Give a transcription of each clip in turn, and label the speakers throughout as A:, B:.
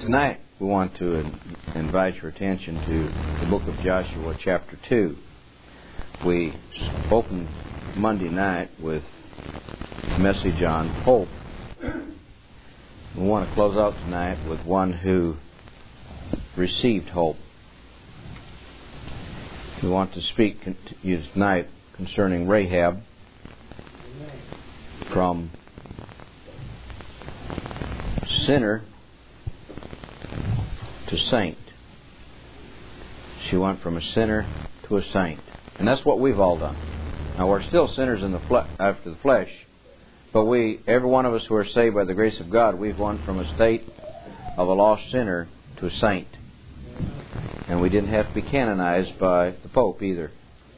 A: Tonight we want to invite your attention to the book of Joshua chapter 2. We opened Monday night with a message on hope. We want to close out tonight with one who received hope. We want to speak to you tonight concerning Rahab, from sinner to saint. She went from a sinner to a saint. And that's what we've all done. Now, we're still sinners in after the flesh, but every one of us who are saved by the grace of God, we've gone from a state of a lost sinner to a saint. And we didn't have to be canonized by the Pope either.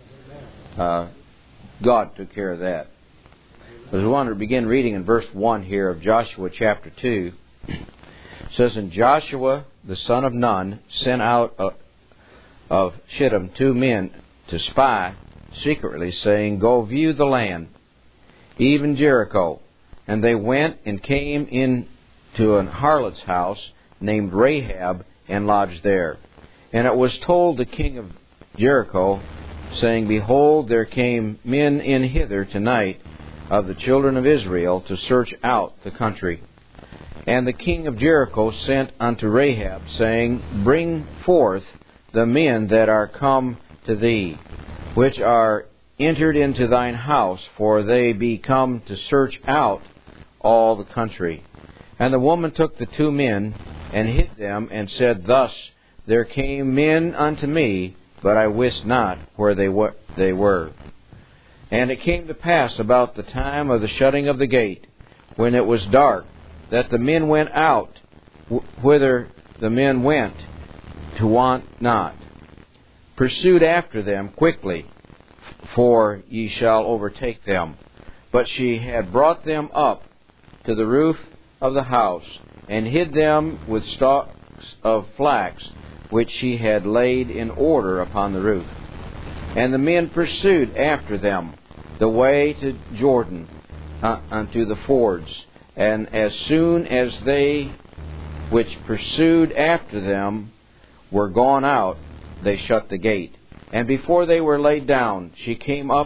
A: God took care of that. As we want to begin reading in verse 1 here of Joshua chapter 2, it says, "And Joshua the son of Nun sent out of Shittim 2 men to spy secretly, saying, Go view the land, even Jericho. And they went and came into an harlot's house named Rahab, and lodged there. And it was told the king of Jericho, saying, Behold, there came men in hither tonight of the children of Israel to search out the country. And the king of Jericho sent unto Rahab, saying, Bring forth the men that are come to thee, which are entered into thine house, for they be come to search out all the country. And the woman took the 2 men, and hid them, and said, Thus there came men unto me, but I wist not where they were. And it came to pass about the time of the shutting of the gate, when it was dark, that the men went out, whither the men went, to want not. Pursued after them quickly, for ye shall overtake them. But she had brought them up to the roof of the house, and hid them with stalks of flax, which she had laid in order upon the roof. And the men pursued after them the way to Jordan, unto the fords. And as soon as they which pursued after them were gone out, they shut the gate. And before they were laid down, she came up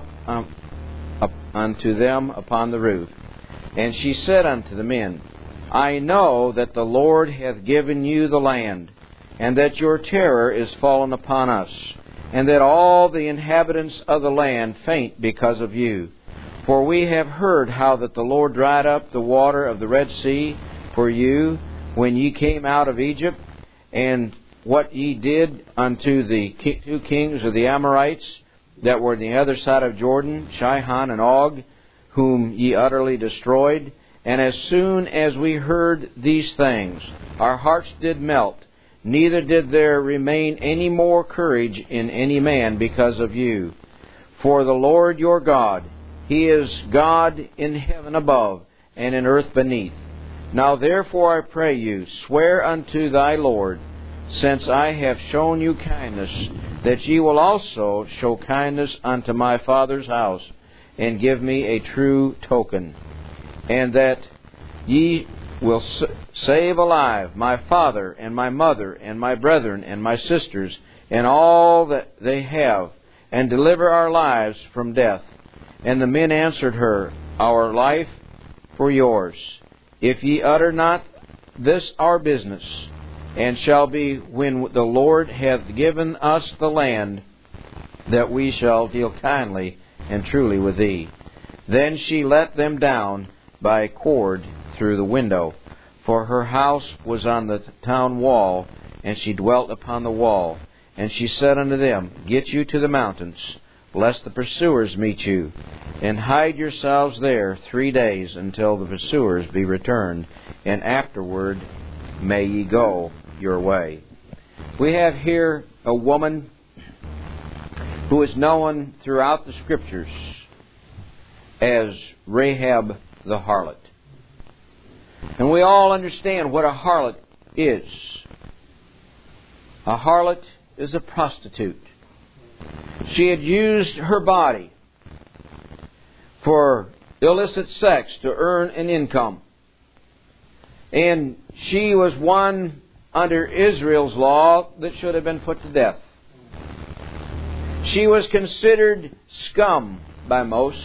A: unto them upon the roof. And she said unto the men, I know that the Lord hath given you the land, and that your terror is fallen upon us, and that all the inhabitants of the land faint because of you. For we have heard how that the Lord dried up the water of the Red Sea for you when ye came out of Egypt, and what ye did unto the 2 kings of the Amorites that were on the other side of Jordan, Sihon and Og, whom ye utterly destroyed. And as soon as we heard these things, our hearts did melt, neither did there remain any more courage in any man because of you. For the Lord your God, He is God in heaven above, and in earth beneath. Now therefore I pray you, swear unto thy Lord, since I have shown you kindness, that ye will also show kindness unto my father's house, and give me a true token, and that ye will save alive my father and my mother and my brethren and my sisters and all that they have, and deliver our lives from death. And the men answered her, Our life for yours, if ye utter not this our business. And shall be, when the Lord hath given us the land, that we shall deal kindly and truly with thee. Then she let them down by a cord through the window, for her house was on the town wall, and she dwelt upon the wall. And she said unto them, Get you to the mountains, lest the pursuers meet you, and hide yourselves there 3 days until the pursuers be returned, and afterward may ye go your way. We have here a woman who is known throughout the Scriptures as Rahab the harlot. And we all understand what a harlot is. A harlot is a prostitute. She had used her body for illicit sex to earn an income. And she was one under Israel's law that should have been put to death. She was considered scum by most.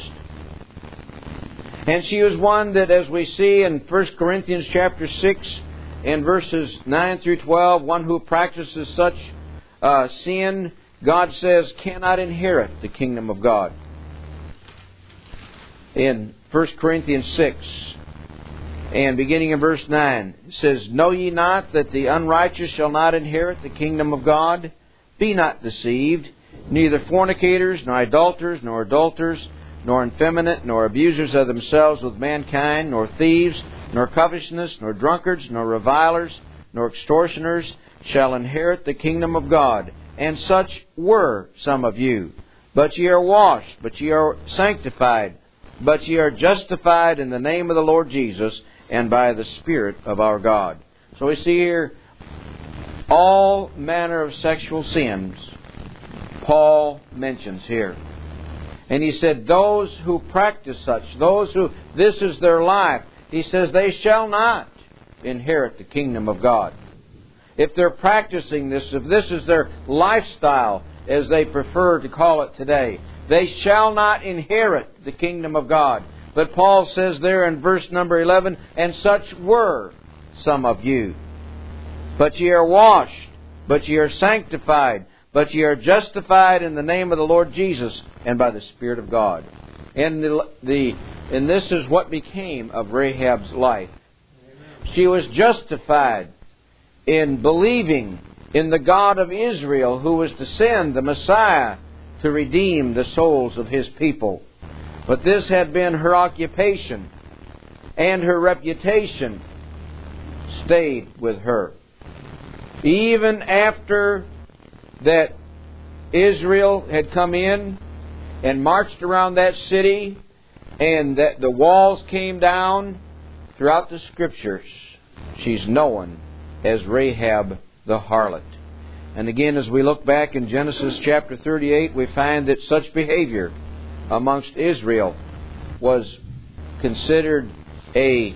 A: And she was one that, as we see in 1 Corinthians chapter 6 and verses 9 through 12, one who practices such sin, God says, cannot inherit the kingdom of God. In 1 Corinthians 6, and beginning in verse 9, it says, Know ye not that the unrighteous shall not inherit the kingdom of God? Be not deceived. Neither fornicators, nor idolaters, nor adulterers, nor effeminate, nor abusers of themselves with mankind, nor thieves, nor covetousness, nor drunkards, nor revilers, nor extortioners shall inherit the kingdom of God. And such were some of you. But ye are washed, but ye are sanctified, but ye are justified in the name of the Lord Jesus, and by the Spirit of our God. So we see here all manner of sexual sins Paul mentions here. And he said, those who practice such, those who this is their life, he says they shall not inherit the kingdom of God. If they're practicing this, if this is their lifestyle, as they prefer to call it today, they shall not inherit the kingdom of God. But Paul says there in verse number 11, and such were some of you. But ye are washed, but ye are sanctified, but ye are justified in the name of the Lord Jesus and by the Spirit of God. And this is what became of Rahab's life. She was justified in believing in the God of Israel, who was to send the Messiah to redeem the souls of His people. But this had been her occupation, and her reputation stayed with her. Even after that Israel had come in and marched around that city, and that the walls came down, throughout the Scriptures, she's known as Rahab the harlot. And again, as we look back in Genesis chapter 38, we find that such behavior amongst Israel was considered to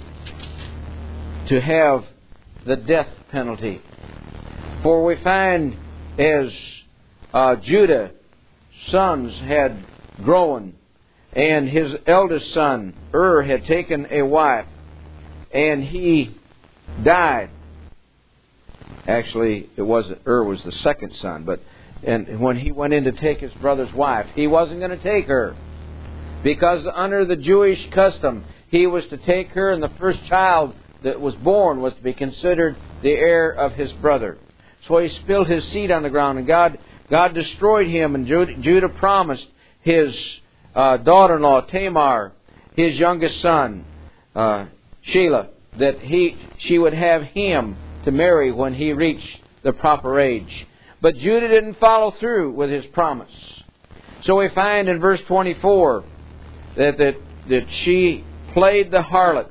A: have the death penalty. For we find as Judah's sons had grown, and his eldest son, had taken a wife, and he died. Actually, it wasn't was the second son, and when he went in to take his brother's wife, he wasn't going to take her, because under the Jewish custom, he was to take her, and the first child that was born was to be considered the heir of his brother. So he spilled his seed on the ground, and God destroyed him, and Judah promised his daughter-in-law, Tamar, his youngest son, Shelah, that she would have him to marry when he reached the proper age. But Judah didn't follow through with his promise. So we find in verse 24 that she played the harlot.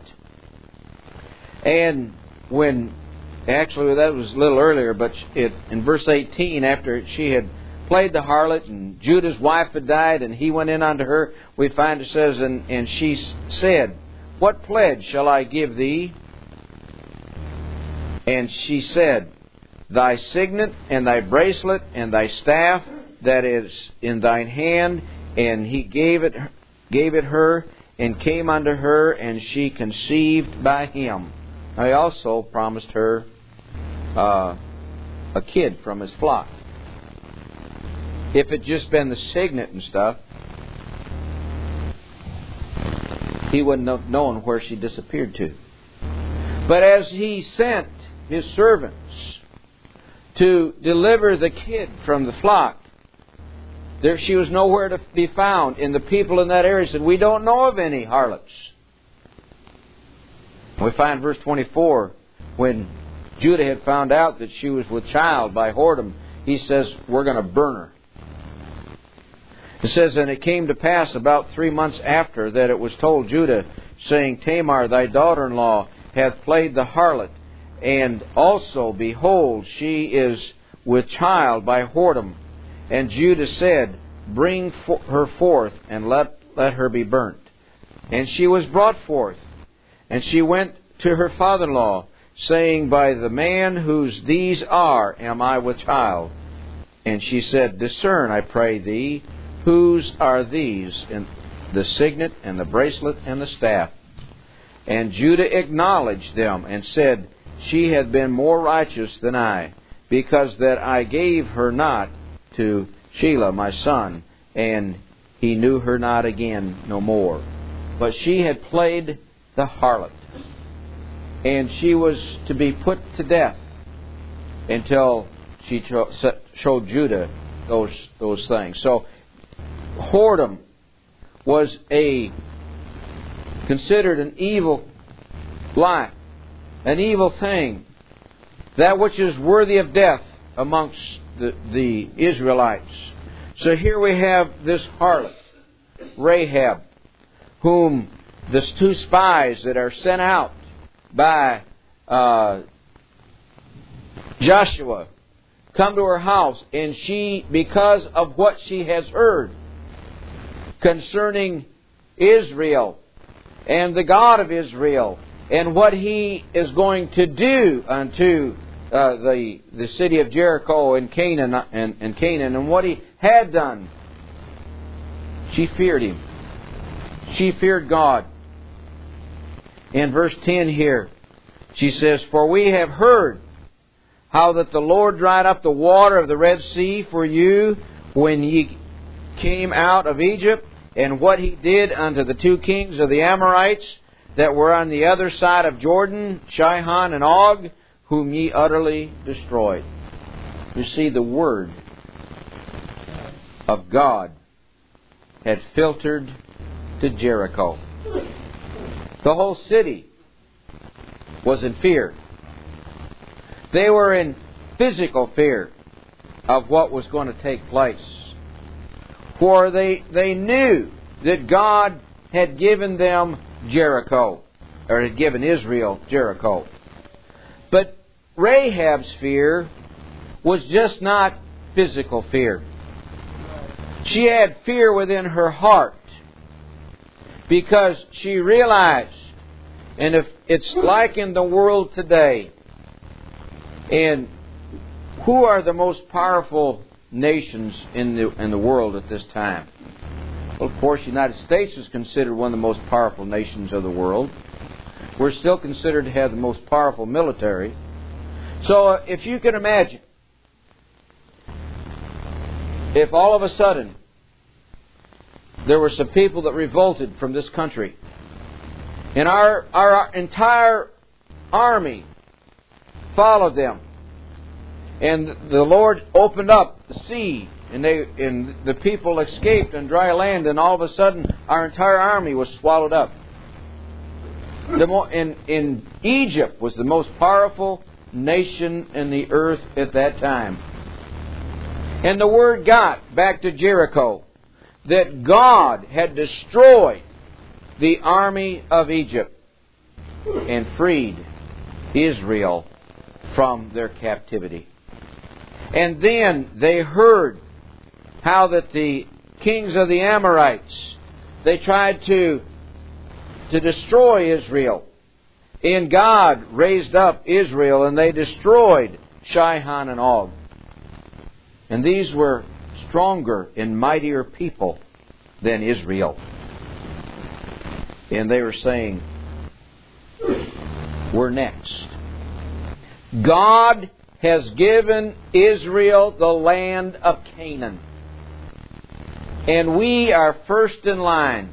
A: And actually that was a little earlier, but in verse 18, after she had played the harlot and Judah's wife had died and he went in unto her, we find it says, and she said, What pledge shall I give thee? And she said, Thy signet and thy bracelet and thy staff that is in thine hand. And he gave it her, and came unto her, and she conceived by him. Now he also promised her a kid from his flock. If it just been the signet and stuff, he wouldn't have known where she disappeared to. But as he sent his servants to deliver the kid from the flock, she was nowhere to be found. And the people in that area said, We don't know of any harlots. We find verse 24, when Judah had found out that she was with child by whoredom, he says, We're going to burn her. It says, And it came to pass about 3 months after that it was told Judah, saying, Tamar, thy daughter-in-law, hath played the harlot, and also, behold, she is with child by whoredom. And Judah said, Bring her forth, and let her be burnt. And she was brought forth, and she went to her father-in-law. saying, By the man whose these are, am I with child? And she said, Discern, I pray thee, whose are these, and the signet, and the bracelet, and the staff? And Judah acknowledged them, and said, She hath been more righteous than I, because that I gave her not to Shelah my son, and he knew her not again no more. But she had played the harlot, and she was to be put to death until she showed Judah those things. So whoredom was considered an evil life, an evil thing, that which is worthy of death amongst the Israelites. So here we have this harlot, Rahab, whom the two spies that are sent out by Joshua come to her house, and she, because of what she has heard concerning Israel and the God of Israel and what He is going to do unto the city of Jericho and Canaan and what He had done, she feared Him. She feared God. In verse 10 here, she says, For we have heard how that the Lord dried up the water of the Red Sea for you when ye came out of Egypt, and what He did unto the two kings of the Amorites that were on the other side of Jordan, Sihon and Og, whom ye utterly destroyed. You see, the Word of God had filtered to Jericho. The whole city was in fear. They were in physical fear of what was going to take place. For they knew that God had given them Jericho, or had given Israel Jericho. But Rahab's fear was just not physical fear. She had fear within her heart, because she realized, and if it's like in the world today, and who are the most powerful nations in the world at this time? Well, of course, the United States is considered one of the most powerful nations of the world. We're still considered to have the most powerful military. So if you can imagine, if all of a sudden there were some people that revolted from this country, and our entire army followed them, and the Lord opened up the sea, and the people escaped on dry land, and all of a sudden our entire army was swallowed up. In Egypt was the most powerful nation in the earth at that time. And the word got back to Jericho that God had destroyed the army of Egypt and freed Israel from their captivity. And then they heard how that the kings of the Amorites, they tried to destroy Israel. And God raised up Israel, and they destroyed Sihon and Og. And these were stronger and mightier people than Israel. And they were saying, we're next. God has given Israel the land of Canaan, and we are first in line.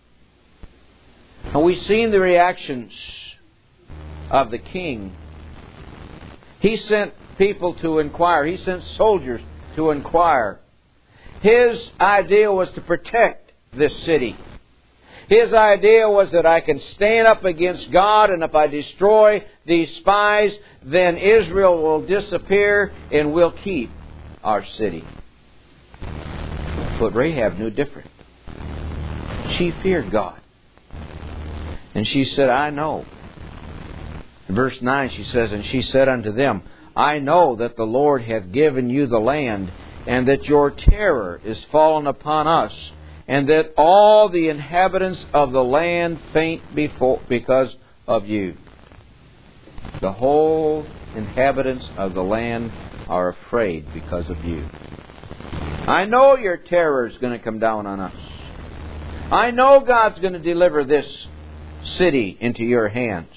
A: And we've seen the reactions of the king. He sent people to inquire. He sent soldiers to inquire. His idea was to protect this city. His idea was that I can stand up against God, and if I destroy these spies, then Israel will disappear and we'll keep our city. But Rahab knew different. She feared God. And she said, I know. In verse 9 she says, And she said unto them, I know that the Lord hath given you the land, and that your terror is fallen upon us, and that all the inhabitants of the land faint because of you. The whole inhabitants of the land are afraid because of you. I know your terror is going to come down on us. I know God's going to deliver this city into your hands.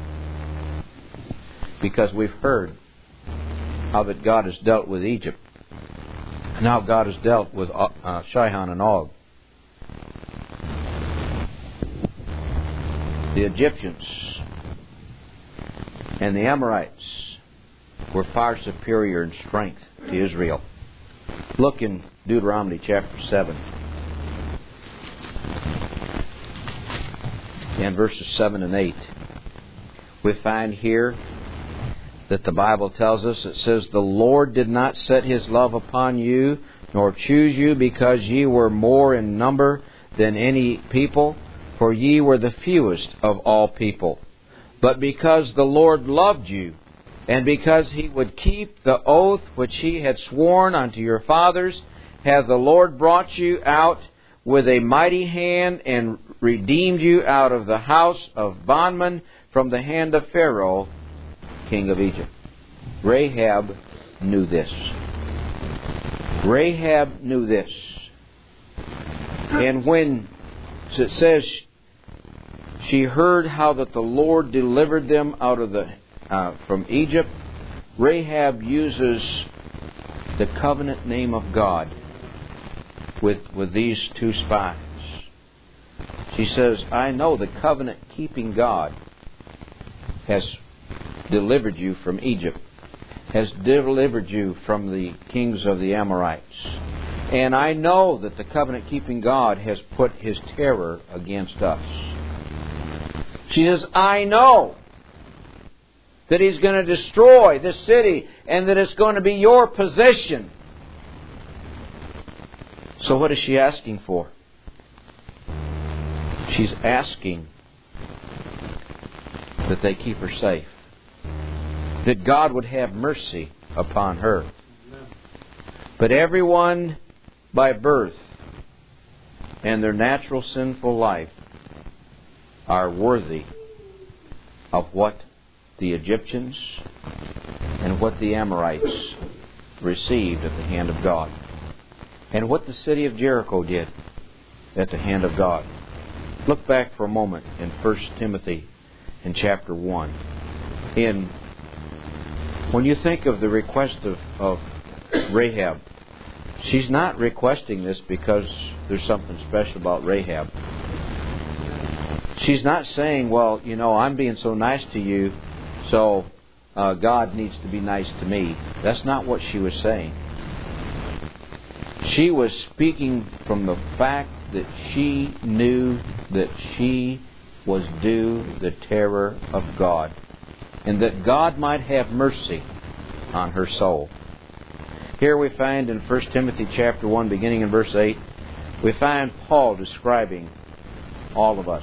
A: Because we've heard how that God has dealt with Egypt. And how God has dealt with Sihon and Og. The Egyptians and the Amorites were far superior in strength to Israel. Look in Deuteronomy chapter 7 and verses 7 and 8. We find here that the Bible tells us, it says, "The Lord did not set His love upon you, nor choose you, because ye were more in number than any people, for ye were the fewest of all people. But because the Lord loved you, and because He would keep the oath which He had sworn unto your fathers, hath the Lord brought you out with a mighty hand, and redeemed you out of the house of bondmen, from the hand of Pharaoh, king of Egypt." Rahab knew this. Rahab knew this. And when it says she heard how that the Lord delivered them out of from Egypt, Rahab uses the covenant name of God with these two spies. She says, "I know the covenant-keeping God has delivered you from Egypt, has delivered you from the kings of the Amorites. And I know that the covenant-keeping God has put His terror against us." She says, "I know that He's going to destroy this city and that it's going to be your possession." So what is she asking for? She's asking that they keep her safe. That God would have mercy upon her. But everyone by birth and their natural sinful life are worthy of what the Egyptians and what the Amorites received at the hand of God. And what the city of Jericho did at the hand of God. Look back for a moment in 1 Timothy in chapter 1. When you think of the request of Rahab, she's not requesting this because there's something special about Rahab. She's not saying, well, I'm being so nice to you, so God needs to be nice to me. That's not what she was saying. She was speaking from the fact that she knew that she was due the terror of God, and that God might have mercy on her soul. Here we find in 1 Timothy chapter 1, beginning in verse 8, we find Paul describing all of us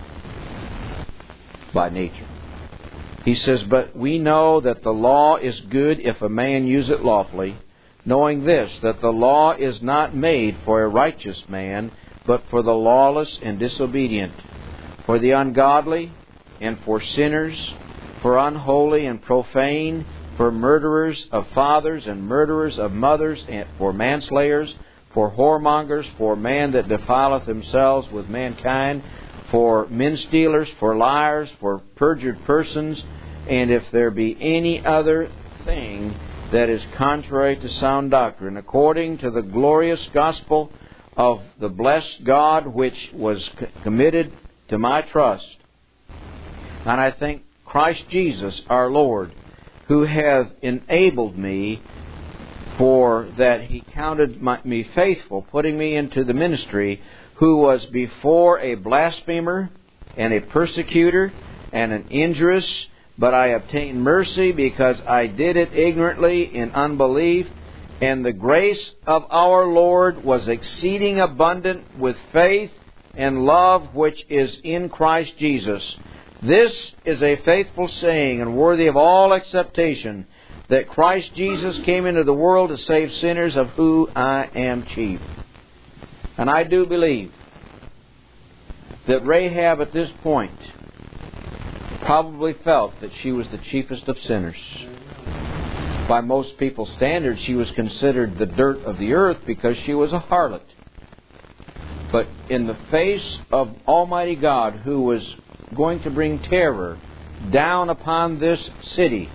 A: by nature. He says, "But we know that the law is good if a man use it lawfully, knowing this, that the law is not made for a righteous man, but for the lawless and disobedient, for the ungodly and for sinners, for unholy and profane, for murderers of fathers and murderers of mothers, and for manslayers, for whoremongers, for man that defileth themselves with mankind, for men stealers, for liars, for perjured persons, and if there be any other thing that is contrary to sound doctrine, according to the glorious gospel of the blessed God, which was committed to my trust. And I thank Christ Jesus our Lord, who hath enabled me, for that He counted me faithful, putting me into the ministry, who was before a blasphemer and a persecutor and an injurious, but I obtained mercy because I did it ignorantly in unbelief. And the grace of our Lord was exceeding abundant with faith and love which is in Christ Jesus. This is a faithful saying and worthy of all acceptation, that Christ Jesus came into the world to save sinners, of whom I am chief." And I do believe that Rahab at this point probably felt that she was the chiefest of sinners. By most people's standards, she was considered the dirt of the earth because she was a harlot. But in the face of Almighty God, who was going to bring terror down upon this city,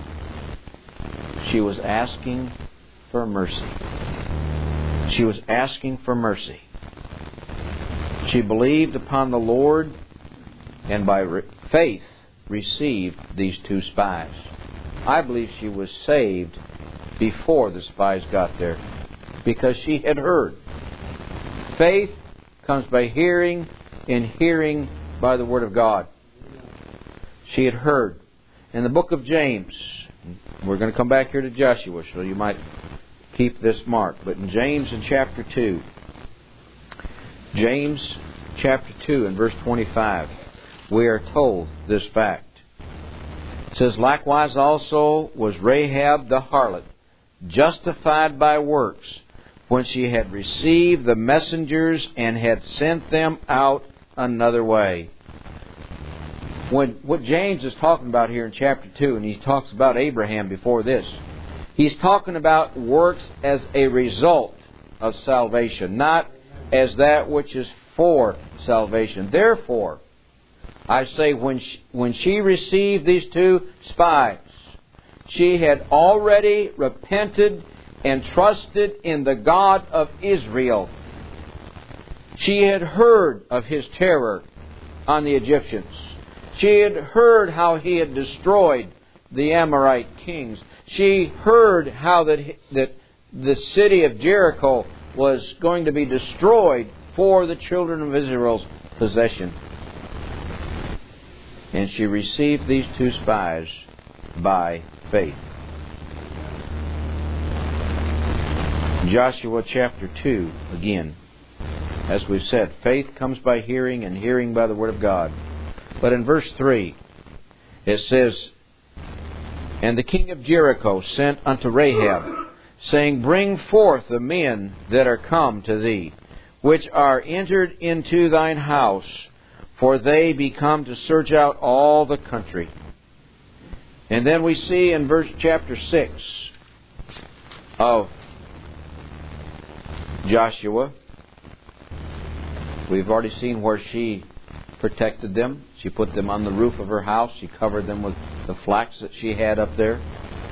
A: she was asking for mercy. She was asking for mercy. She believed upon the Lord and by faith received these 2 spies. I believe she was saved before the spies got there because she had heard. Faith comes by hearing, and hearing by the Word of God. She had heard. In the book of James, we're going to come back here to Joshua, so you might keep this mark. But in James in chapter 2, James chapter 2 and verse 25, we are told this fact. It says, "Likewise also was Rahab the harlot justified by works, when she had received the messengers and had sent them out another way." What James is talking about here in chapter 2, and he talks about Abraham before this, he's talking about works as a result of salvation, not as that which is for salvation. Therefore, I say when she received these 2 spies, she had already repented and trusted in the God of Israel. She had heard of His terror on the Egyptians. She had heard how He had destroyed the Amorite kings. She heard how that the city of Jericho was going to be destroyed for the children of Israel's possession. And she received these 2 spies by faith. Joshua chapter 2, again, as we've said, faith comes by hearing, and hearing by the Word of God. But in verse 3, it says, "And the king of Jericho sent unto Rahab, saying, Bring forth the men that are come to thee, which are entered into thine house, for they be come to search out all the country." And then we see in chapter 6 of Joshua, we've already seen where she protected them. She put them on the roof of her house. She covered them with the flax that she had up there,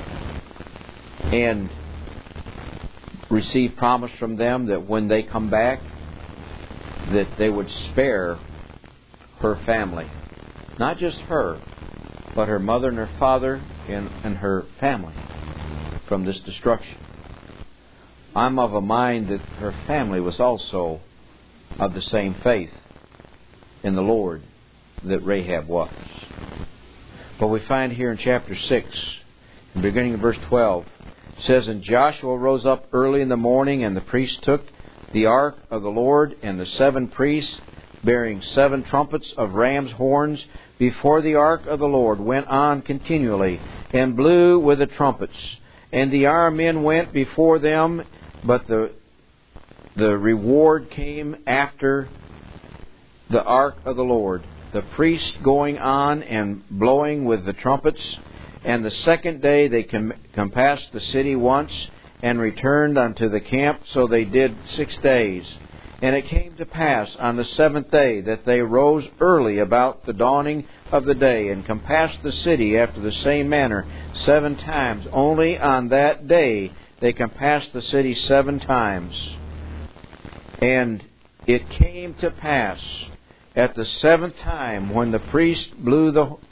A: and received promise from them that when they come back, that they would spare her family. Not just her, but her mother and her father and her family from this destruction. I'm of a mind that her family was also of the same faith in the Lord that Rahab was. But we find here in chapter 6, beginning in verse 12, it says, "And Joshua rose up early in the morning, and the priests took the ark of the Lord, and the 7 priests, bearing 7 trumpets of ram's horns before the ark of the Lord, went on continually, and blew with the trumpets. And the armed men went before them, but the reward came after the ark of the Lord, the priests going on and blowing with the trumpets. And the 2nd day they compassed the city once, and returned unto the camp. So they did 6 days. And it came to pass on the 7th day that they rose early about the dawning of the day, and compassed the city after the same manner 7 times. Only on that day they compassed the city 7 times. And it came to pass at the 7th time, when the priest blew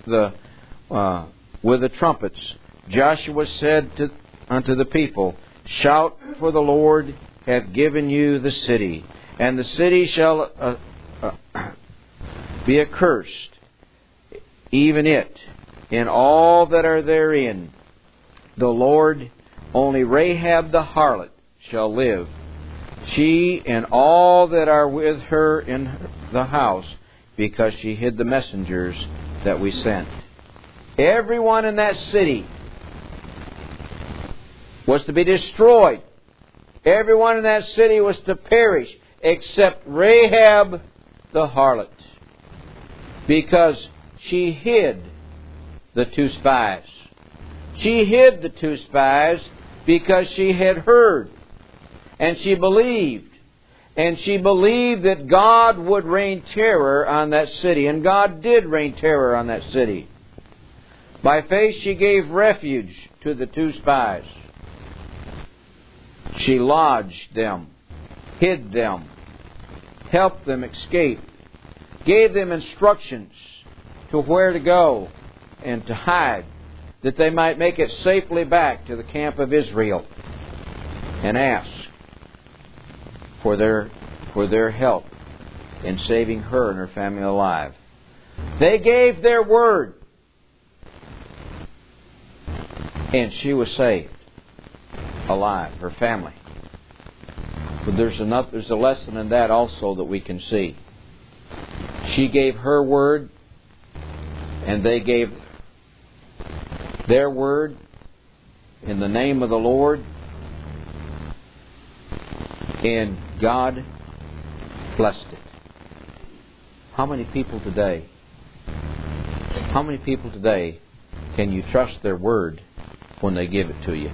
A: with the trumpets, Joshua said unto the people, Shout, for the Lord hath given you the city, and the city shall be accursed, even it, and all that are therein. The Lord, only Rahab the harlot shall live, she and all that are with her in the house, because she hid the messengers that we sent. Everyone in that city was to be destroyed. Everyone in that city was to perish, except Rahab the harlot, because she hid the two spies. She hid the two spies because she had heard. And she believed. And she believed that God would rain terror on that city. And God did rain terror on that city. By faith she gave refuge to the two spies. She lodged them, hid them, helped them escape, gave them instructions to where to go and to hide, that they might make it safely back to the camp of Israel, and ask for their help in saving her and her family alive. They gave their word, and she was saved, alive, her family. But there's a lesson in that also that we can see. She gave her word, and they gave their word in the name of the Lord, and God blessed it. How many people today can you trust their word when they give it to you?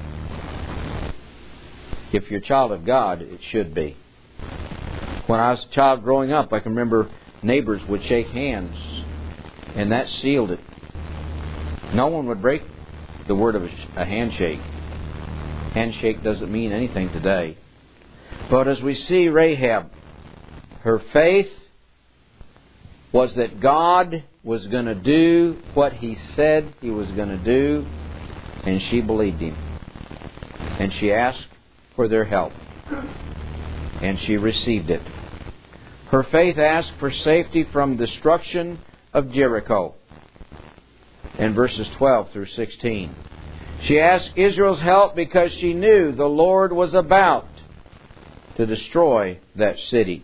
A: If you're a child of God, it should be. When I was a child growing up, I can remember neighbors would shake hands, and that sealed it. No one would break the word of a handshake. Handshake doesn't mean anything today. But as we see Rahab, her faith was that God was going to do what He said He was going to do, and she believed Him. And she asked for their help, and she received it. Her faith asked for safety from destruction of Jericho in verses 12 through 16. She asked Israel's help because she knew the Lord was about to destroy that city.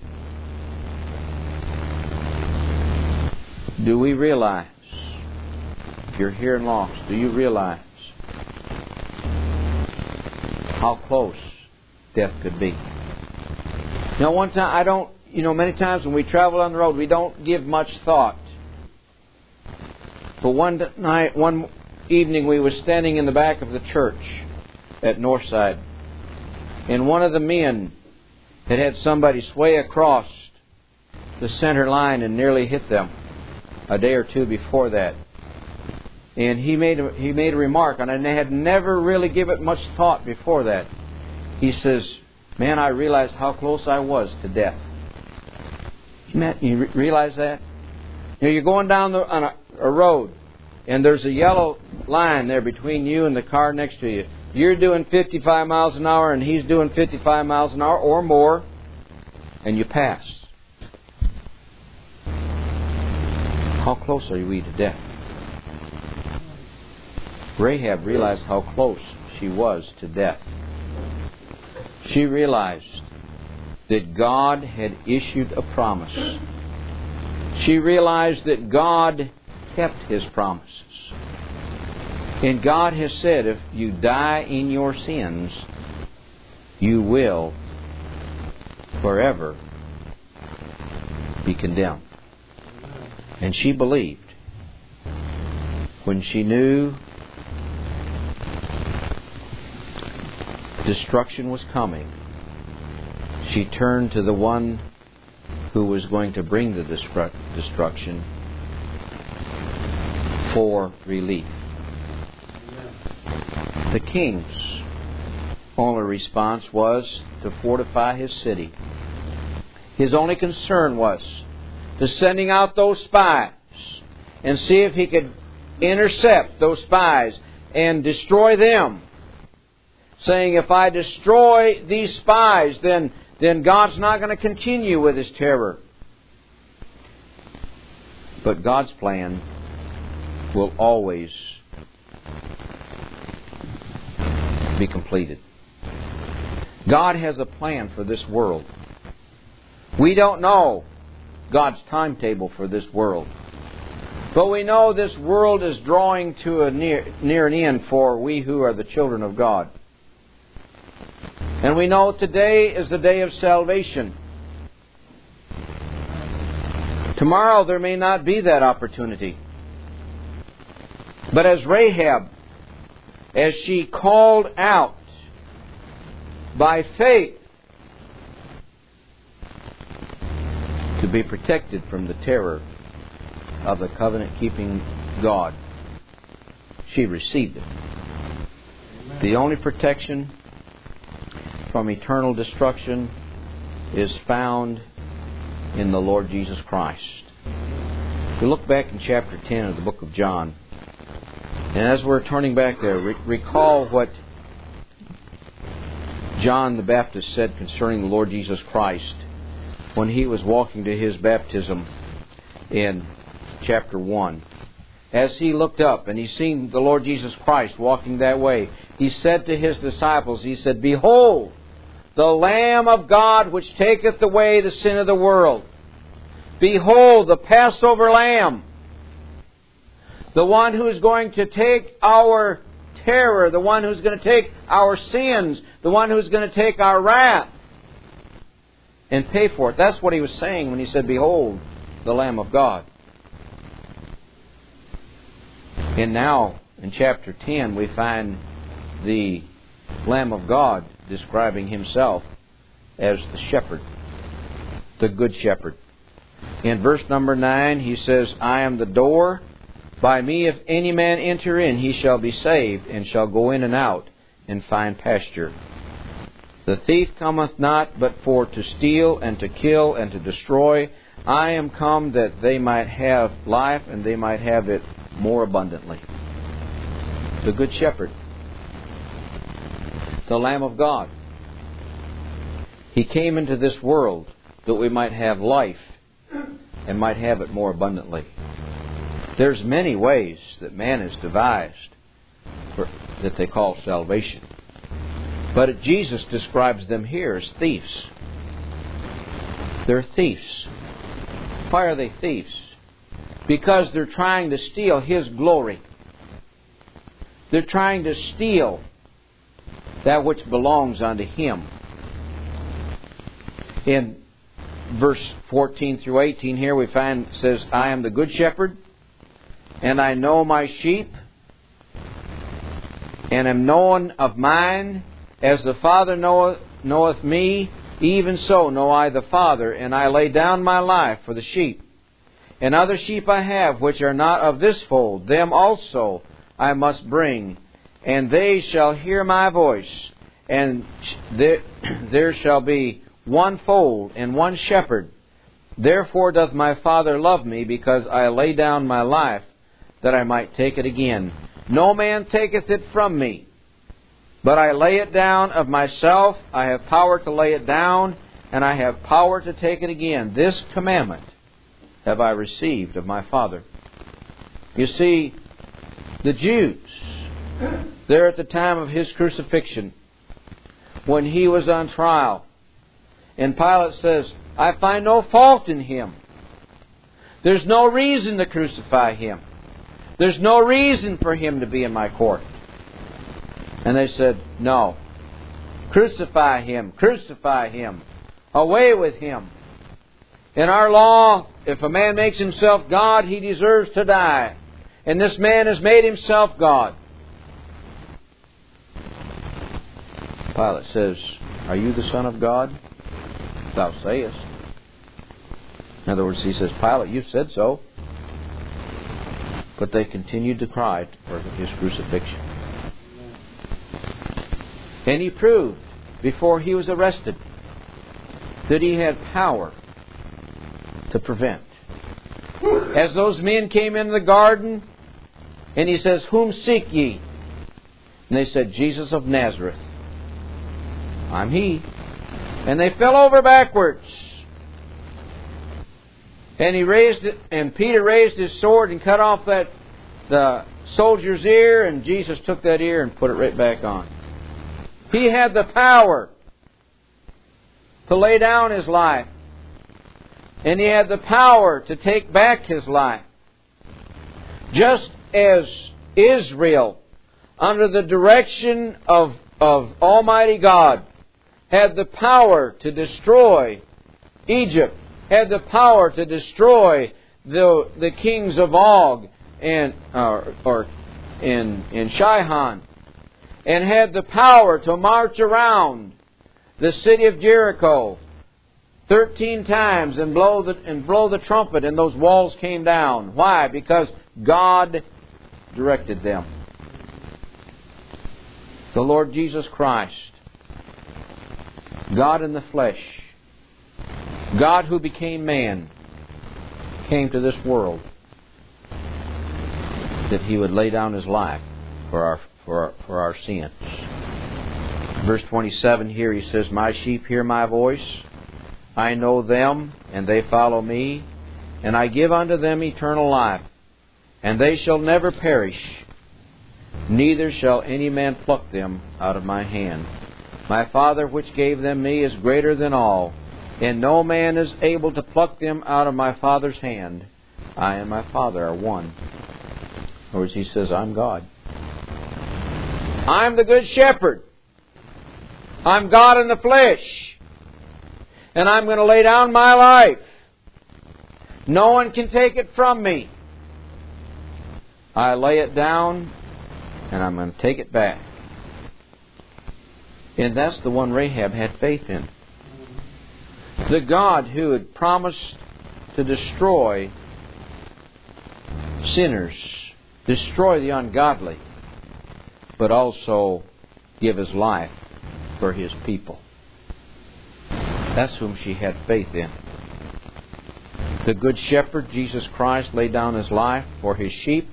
A: Do we realize, if you're here and lost, do you realize how close death could be? Now, one time, many times when we travel on the road, we don't give much thought. But one evening, we were standing in the back of the church at Northside, and one of the men had somebody sway across the center line and nearly hit them a day or two before that. And he made a remark, and I had never really given it much thought before that. He says, "Man, I realized how close I was to death." You realize that? You're going down on a road, and there's a yellow line there between you and the car next to you. You're doing 55 miles an hour, and he's doing 55 miles an hour or more, and you pass. How close are we to death? Rahab realized how close she was to death. She realized that God had issued a promise. She realized that God kept His promises. And God has said, if you die in your sins, you will forever be condemned. And she believed. When she knew destruction was coming, she turned to the one who was going to bring the destruction for relief. The king's only response was to fortify his city. His only concern was to sending out those spies and see if he could intercept those spies and destroy them. Saying, if I destroy these spies, then God's not going to continue with His terror. But God's plan will always be completed. God has a plan for this world. We don't know God's timetable for this world. But we know this world is drawing to a near an end for we who are the children of God. And we know today is the day of salvation. Tomorrow there may not be that opportunity. But as Rahab, as she called out by faith to be protected from the terror of the covenant-keeping God, she received it. Amen. The only protection from eternal destruction is found in the Lord Jesus Christ. If we look back in chapter 10 of the book of John, and as we're turning back there, recall what John the Baptist said concerning the Lord Jesus Christ when he was walking to his baptism in chapter 1. As he looked up and he seen the Lord Jesus Christ walking that way, he said to his disciples, he said, "Behold, the Lamb of God which taketh away the sin of the world. Behold, the Passover Lamb, the one who is going to take our terror, the one who's going to take our sins, the one who's going to take our wrath and pay for it." That's what he was saying when he said, "Behold, the Lamb of God." And now, in chapter 10, we find the Lamb of God describing Himself as the shepherd, the good shepherd. In verse number 9, He says, "I am the door. By me if any man enter in, he shall be saved, and shall go in and out, and find pasture. The thief cometh not, but for to steal, and to kill, and to destroy. I am come that they might have life, and they might have it more abundantly." The Good Shepherd, the Lamb of God. He came into this world that we might have life, and might have it more abundantly. There's many ways that man has devised that they call salvation. But Jesus describes them here as thieves. They're thieves. Why are they thieves? Because they're trying to steal His glory. They're trying to steal that which belongs unto Him. In verse 14 through 18 here we find, it says, "I am the good shepherd, and I know my sheep, and am known of mine. As the Father knoweth me, even so know I the Father, and I lay down my life for the sheep. And other sheep I have, which are not of this fold, them also I must bring, and they shall hear my voice. And there shall be one fold and one shepherd. Therefore doth my Father love me, because I lay down my life, that I might take it again. No man taketh it from me, but I lay it down of myself. I have power to lay it down, and I have power to take it again. This commandment have I received of my Father." You see, the Jews, there at the time of His crucifixion, when He was on trial, and Pilate says, "I find no fault in Him. There's no reason to crucify Him. There's no reason for Him to be in my court." And they said, "No. Crucify Him. Crucify Him. Away with Him. In our law, if a man makes himself God, he deserves to die. And this man has made himself God." Pilate says, "Are you the Son of God? Thou sayest." In other words, he says, "Pilate, you've said so." But they continued to cry for His crucifixion. And He proved, before He was arrested, that He had power to prevent. As those men came into the garden, and He says, "Whom seek ye?" And they said, "Jesus of Nazareth." "I'm He." And they fell over backwards. And Peter raised his sword and cut off the soldier's ear, and Jesus took that ear and put it right back on. He had the power to lay down His life. And He had the power to take back His life. Just as Israel, under the direction of Almighty God, had the power to destroy Egypt, had the power to destroy the kings of Og and Shihon, and had the power to march around the city of Jericho 13 times and blow the trumpet, and those walls came down. Why? Because God directed them. The Lord Jesus Christ, God in the flesh, God who became man, came to this world that He would lay down His life for our sins. Verse 27 here, He says, "My sheep hear my voice. I know them, and they follow me. And I give unto them eternal life. And they shall never perish. Neither shall any man pluck them out of my hand. My Father which gave them me is greater than all. And no man is able to pluck them out of my Father's hand. I and my Father are one." In other words, He says, I'm God. I'm the good shepherd. I'm God in the flesh. And I'm going to lay down my life. No one can take it from me. I lay it down, and I'm going to take it back. And that's the one Rahab had faith in. The God who had promised to destroy sinners, destroy the ungodly, but also give His life for His people. That's whom she had faith in. The Good Shepherd, Jesus Christ, laid down His life for His sheep,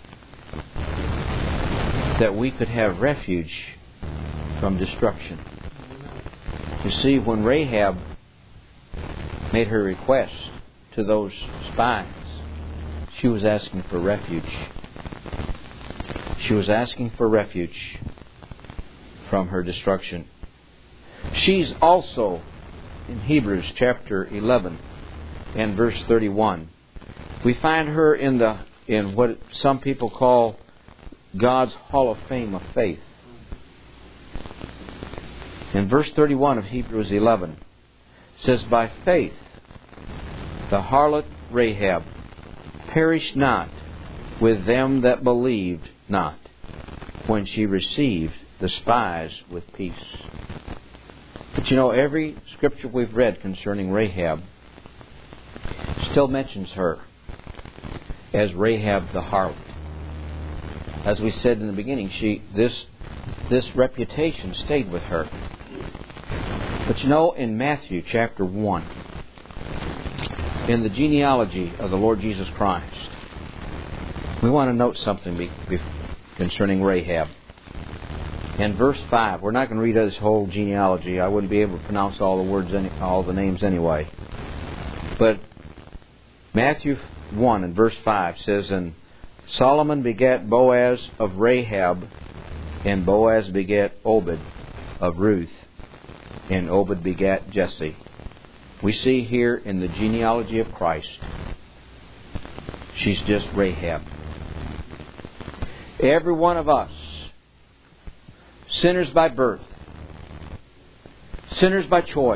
A: that we could have refuge from destruction. You see, when Rahab made her request to those spies, she was asking for refuge. She was asking for refuge from her destruction. She's also in Hebrews chapter 11 and verse 31. We find her in what some people call God's Hall of Fame of faith. In verse 31 of Hebrews 11, it says, "By faith the harlot Rahab perished not with them that believed not, when she received the spies with peace." But you know, every scripture we've read concerning Rahab still mentions her as Rahab the harlot. As we said in the beginning, this reputation stayed with her. But you know, in Matthew chapter 1, in the genealogy of the Lord Jesus Christ, we want to note something concerning Rahab. In verse 5, we're not going to read this whole genealogy. I wouldn't be able to pronounce all the names anyway. But Matthew 1 and verse 5 says, "And Solomon begat Boaz of Rahab, and Boaz begat Obed of Ruth, and Obed begat Jesse." We see here in the genealogy of Christ, she's just Rahab. Every one of us, sinners by birth, sinners by choice,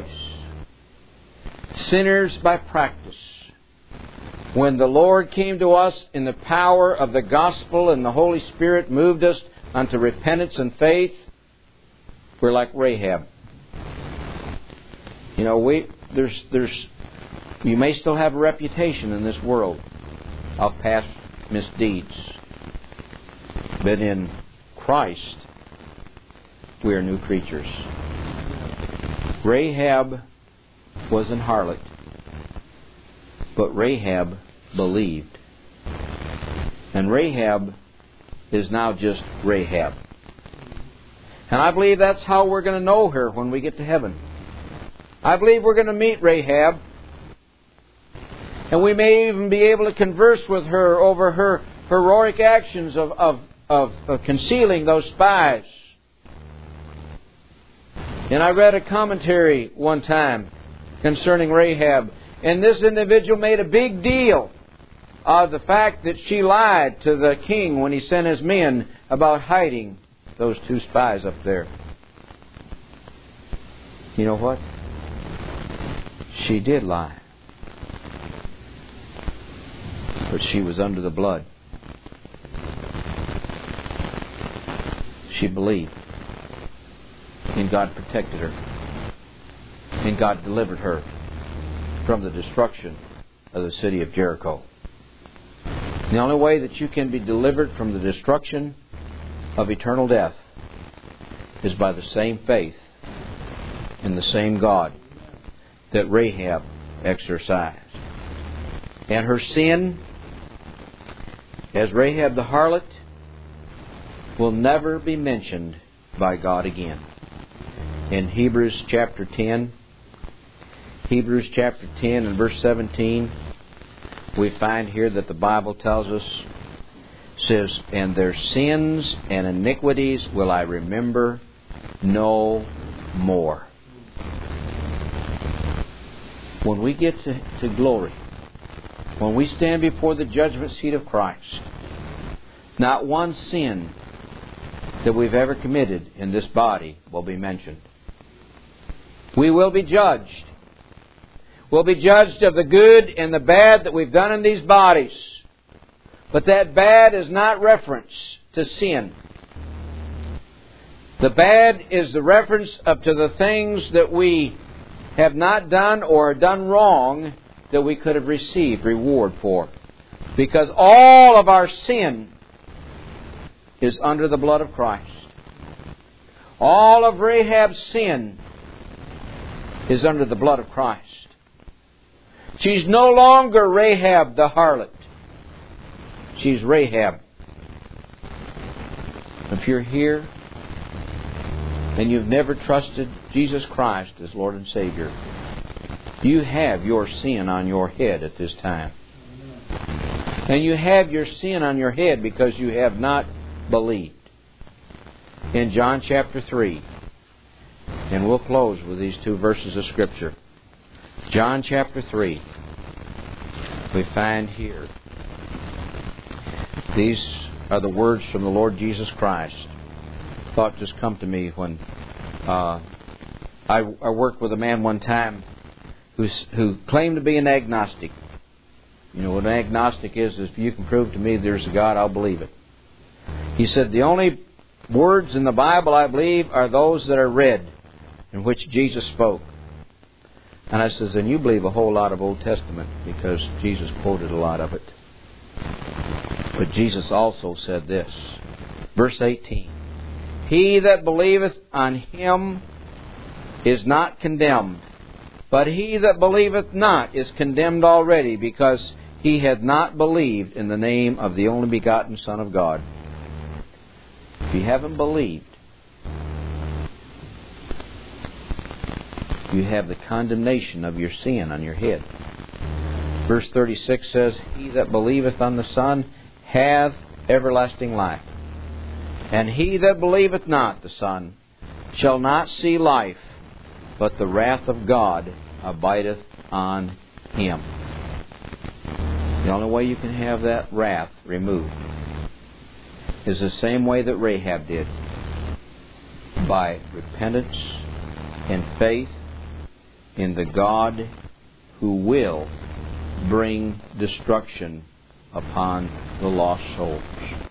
A: sinners by practice, when the Lord came to us in the power of the gospel and the Holy Spirit moved us unto repentance and faith, we're like Rahab. You know, you may still have a reputation in this world of past misdeeds, but in Christ we are new creatures. Rahab was an harlot, but Rahab believed. And Rahab is now just Rahab. And I believe that's how we're going to know her when we get to heaven. I believe we're going to meet Rahab. And we may even be able to converse with her over her heroic actions of concealing those spies. And I read a commentary one time concerning Rahab. And this individual made a big deal of the fact that she lied to the king when he sent his men about hiding those two spies up there. You know what? She did lie. But she was under the blood. She believed. And God protected her. And God delivered her from the destruction of the city of Jericho. The only way that you can be delivered from the destruction of eternal death is by the same faith in the same God that Rahab exercised. And her sin, as Rahab the harlot, will never be mentioned by God again. In Hebrews chapter 10 and verse 17, we find here that the Bible tells us, says, "And their sins and iniquities will I remember no more." When we get to glory, when we stand before the judgment seat of Christ, not one sin that we've ever committed in this body will be mentioned. We will be judged. We'll be judged of the good and the bad that we've done in these bodies. But that bad is not reference to sin. The bad is the reference up to the things that we have not done or done wrong that we could have received reward for. Because all of our sin is under the blood of Christ. All of Rahab's sin is under the blood of Christ. She's no longer Rahab the harlot. She's Rahab. If you're here and you've never trusted Jesus Christ as Lord and Savior, you have your sin on your head at this time. And you have your sin on your head because you have not believed. In John chapter 3, and we'll close with these two verses of Scripture. John chapter 3, we find here, these are the words from the Lord Jesus Christ. Thought just come to me when I worked with a man one time who claimed to be an agnostic. You know what an agnostic is if you can prove to me there's a God, I'll believe it. He said, the only words in the Bible I believe are those that are read, in which Jesus spoke. And I says, and you believe a whole lot of Old Testament because Jesus quoted a lot of it. But Jesus also said this, verse 18, "He that believeth on Him is not condemned, but he that believeth not is condemned already, because he hath not believed in the name of the only begotten Son of God." If you haven't believed, you have the condemnation of your sin on your head. Verse 36 says, "He that believeth on the Son hath everlasting life. And he that believeth not the Son shall not see life, but the wrath of God abideth on him." The only way you can have that wrath removed is the same way that Rahab did, by repentance and faith in the God who will bring destruction upon the lost souls.